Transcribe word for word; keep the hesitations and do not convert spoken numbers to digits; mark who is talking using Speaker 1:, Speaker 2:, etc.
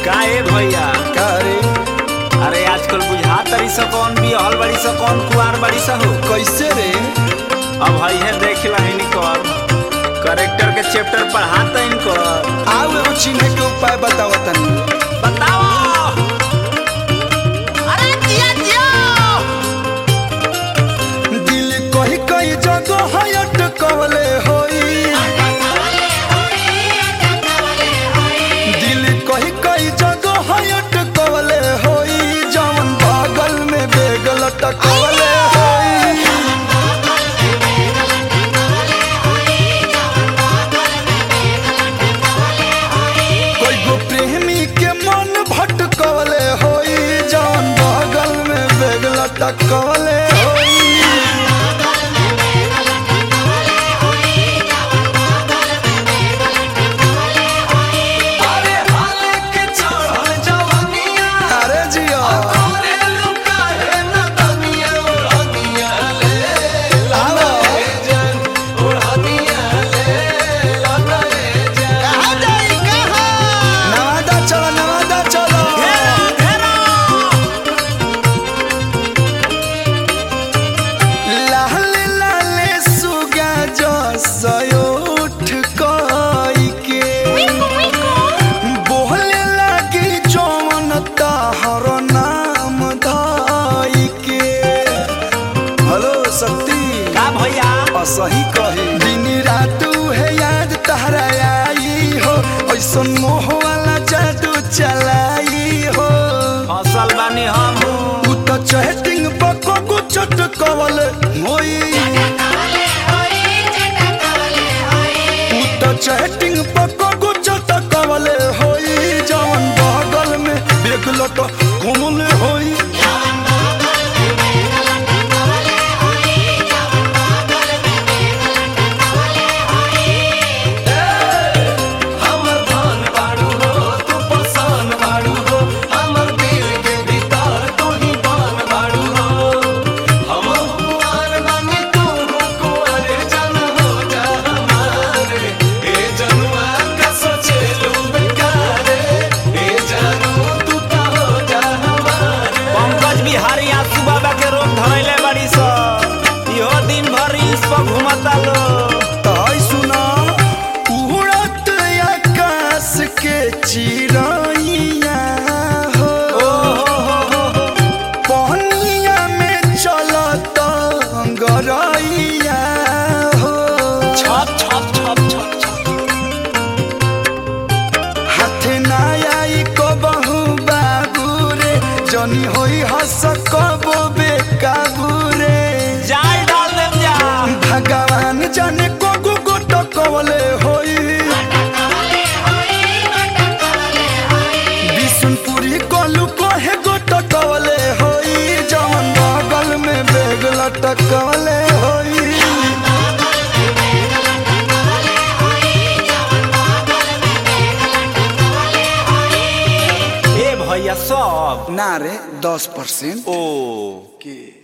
Speaker 1: का ए भैया
Speaker 2: का रे?
Speaker 1: अरे आजकल बुझा तरी सा कौन बिहल बड़ी सा कौन कुआर बड़ी सा हो
Speaker 2: कैसे रे?
Speaker 1: अब हई है देख ला इनकर करेक्टर के चैप्टर पढ़ाता इनकर।
Speaker 2: आओ एगो चिन्हे के उपाय बताओ तनी।
Speaker 1: बताओ। अरे जिया जिया
Speaker 2: दिल कही कई जगह अटकवले होई, दिल कही कई जगह अटकवले होई, जवन बगल में बेग लटकवले होई। कोई गो प्रेमी के मन भटकवले होई, जवन बगल में बेग लटकवले होई। अरे जिया नवादा चलो, नवादा चलो। लाल लाल सुगा जसयो उठ कई के बोले लागी जवन ताहर नाम धई के। हेलो शक्ति
Speaker 1: का भैया
Speaker 2: असही कही दिन रात है याद तहरा आई हो, ऐसन मोह वाला जादू चलाई हो।
Speaker 1: फसल बानी हम
Speaker 2: उ तो चैटिंग पको को चटकवल होई, उ तो चैटिंग पको को चटकवल होई, जवन बगल में बेग लट घुमल होई।
Speaker 1: पंकज बिहारी आंसू बाबा के रोग धरैले बड़ी सा इहो दिन भर इस पर घुमता लो।
Speaker 2: ताई सुना उड़त आकाश के चिड़ैया हो, पहनिया में चलत गरैया हो।
Speaker 1: छप छप छप छप छप
Speaker 2: हाथ ना आई कबहू बाबू रे, जनी होई हस कबो बेकाबू रे।
Speaker 1: जाल डाल देम जा।
Speaker 2: भगवान जाने कोगो गोटकवले होई, बिशुनपुरी कोलू कोहे गोटकवले होई, जवन बगल में बेग लटकवले होई।
Speaker 1: ए भैया सब
Speaker 2: ना रे दस परसेंट
Speaker 1: ओ
Speaker 2: के